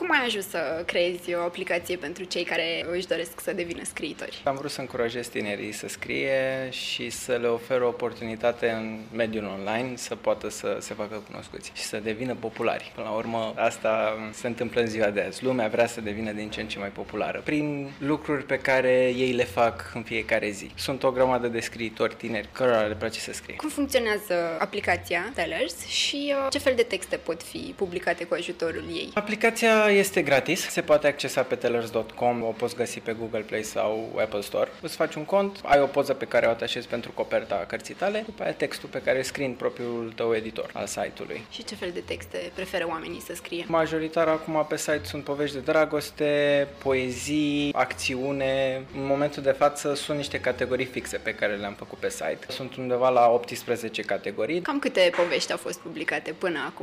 Cum ai ajuns să creezi o aplicație pentru cei care își doresc să devină scriitori? Am vrut să încurajez tinerii să scrie și să le ofer o oportunitate în mediul online să poată să se facă cunoscuți și să devină populari. Până la urmă, asta se întâmplă în ziua de azi. Lumea vrea să devină din ce în ce mai populară prin lucruri pe care ei le fac în fiecare zi. Sunt o grămadă de scriitori tineri cărora le place să scrie. Cum funcționează aplicația Tellers și ce fel de texte pot fi publicate cu ajutorul ei? Aplicația este gratis, se poate accesa pe tellers.com, o poți găsi pe Google Play sau Apple Store. Îți faci un cont, ai o poză pe care o atașezi pentru coperta cărții tale, după aia textul pe care îl scrii în propriul tău editor al site-ului. Și ce fel de texte preferă oamenii să scrie? Majoritar acum pe site sunt povești de dragoste, poezii, acțiune. În momentul de față sunt niște categorii fixe pe care le-am făcut pe site. Sunt undeva la 18 categorii. Cam câte povești au fost publicate până acum?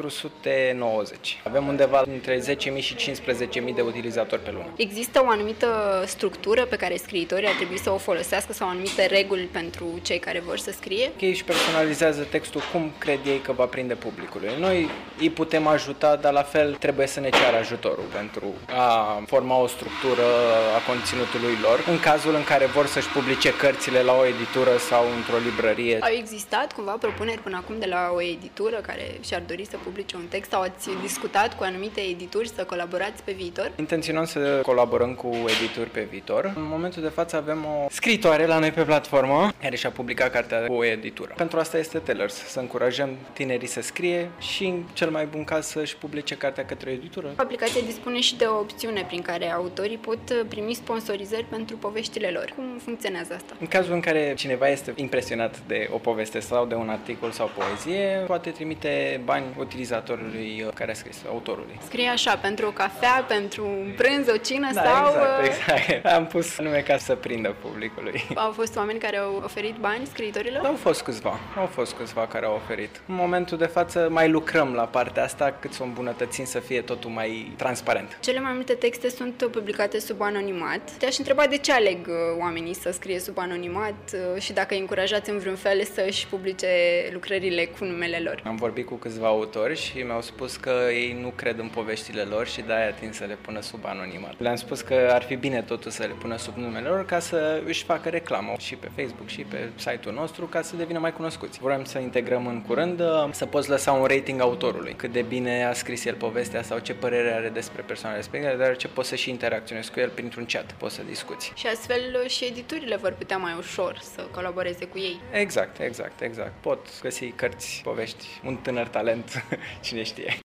490. Avem undeva între 10.000 și 15.000 de utilizatori pe lună. Există o anumită structură pe care scriitorii ar trebui să o folosească sau anumite reguli pentru cei care vor să scrie? Ei își personalizează textul cum cred ei că va prinde publicului. Noi îi putem ajuta, dar la fel trebuie să ne ceară ajutorul pentru a forma o structură a conținutului lor, în cazul în care vor să-și publice cărțile la o editură sau într-o librărie. Au existat cumva propuneri până acum de la o editură care și-ar dori să publice un text sau ați discutat cu anumite edituri să colaborați pe viitor? Intenționăm să colaborăm cu edituri pe viitor. În momentul de față avem o scriitoare la noi pe platformă care și-a publicat cartea cu o editură. Pentru asta este Tellers, să încurajăm tinerii să scrie și în cel mai bun caz să-și publice cartea către o editură. Aplicația dispune și de o opțiune prin care autorii pot primi sponsorizări pentru poveștile lor. Cum funcționează asta? În cazul în care cineva este impresionat de o poveste sau de un articol sau poezie, poate trimite bani utilizatorului care a scris, autorului. Scrie așa, pentru o cafea, pentru un prânz, o cină Da, sau... exact. Am pus nume ca să prindă publicului. Au fost oameni care au oferit bani scriitorilor? Au fost câțiva care au oferit. În momentul de față mai lucrăm la partea asta cât să o îmbunătățim să fie totul mai transparent. Cele mai multe texte sunt publicate sub anonimat. Te-aș întreba de ce aleg oamenii să scrie sub anonimat și dacă îi încurajați în vreun fel să-și publice lucrările cu numele lor. Am vorbit cu câțiva autori și mi-au spus că ei nu cred în poveștile lor și de-aia tind să le pună sub anonimat. Le-am spus că ar fi bine totul să le pună sub numele lor ca să își facă reclamă și pe Facebook și pe site-ul nostru ca să devină mai cunoscuți. Vrem să integrăm în curând să poți lăsa un rating autorului, cât de bine a scris el povestea sau ce părere are despre persoana respectivă, dar ce poți să și interacționezi cu el printr-un chat, poți să discuți. Și astfel și editurile vor putea mai ușor să colaboreze cu ei. Exact. Pot găsi cărți, povești, un tânăr talent, cine știe.